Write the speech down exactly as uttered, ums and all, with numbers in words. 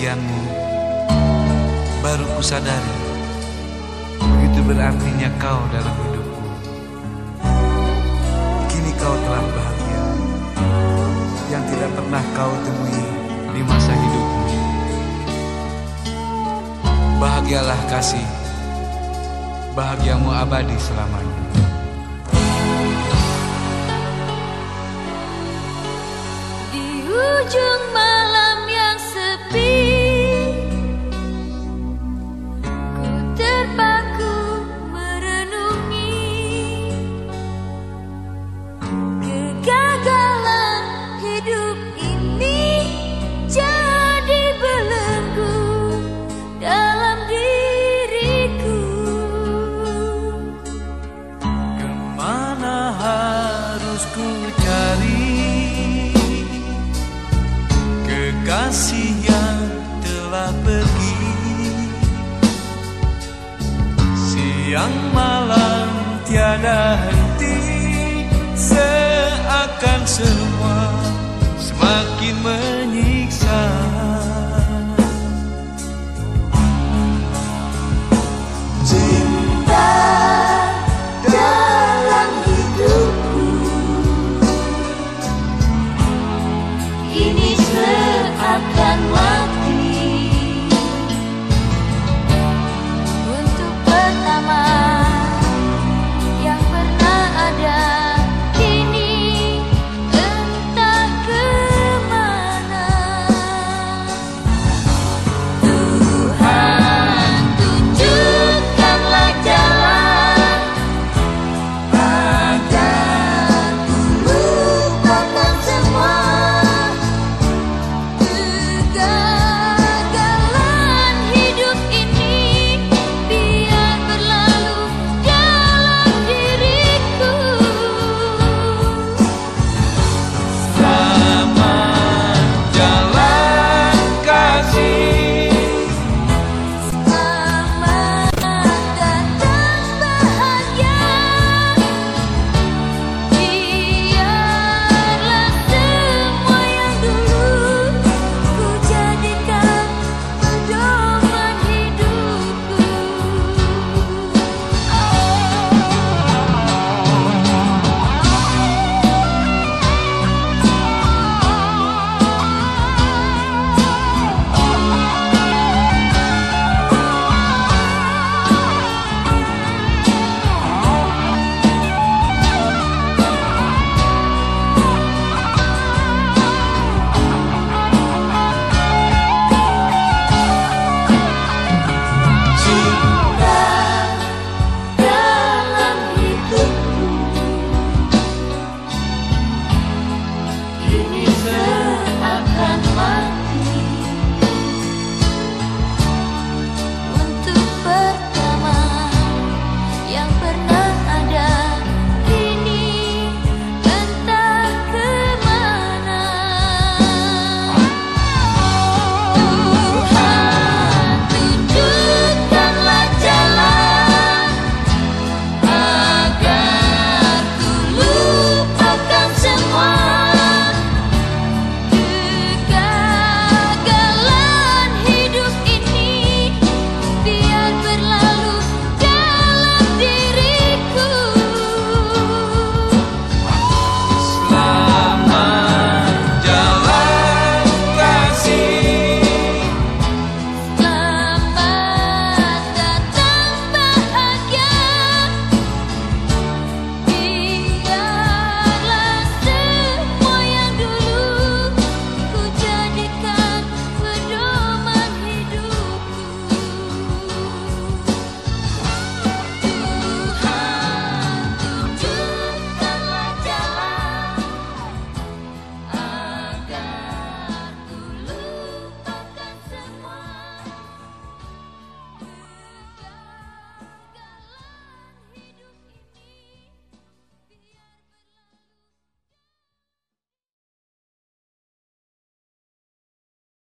kepergianmu, baru kusadari begitu berartinya kau dalam hidupku. Kini kau telah bahagia yang tidak pernah kau temui di masa hidupmu. Bahagialah kasih, bahagiamu abadi selamanya. Di ujung malam yang sepi, ku terpaku merenungi kegagalan hidup ini jadi belenggu dalam diriku. Kemana harus ku cari kekasih yang telah pergi? Siang malam tiada henti, seakan semua semakin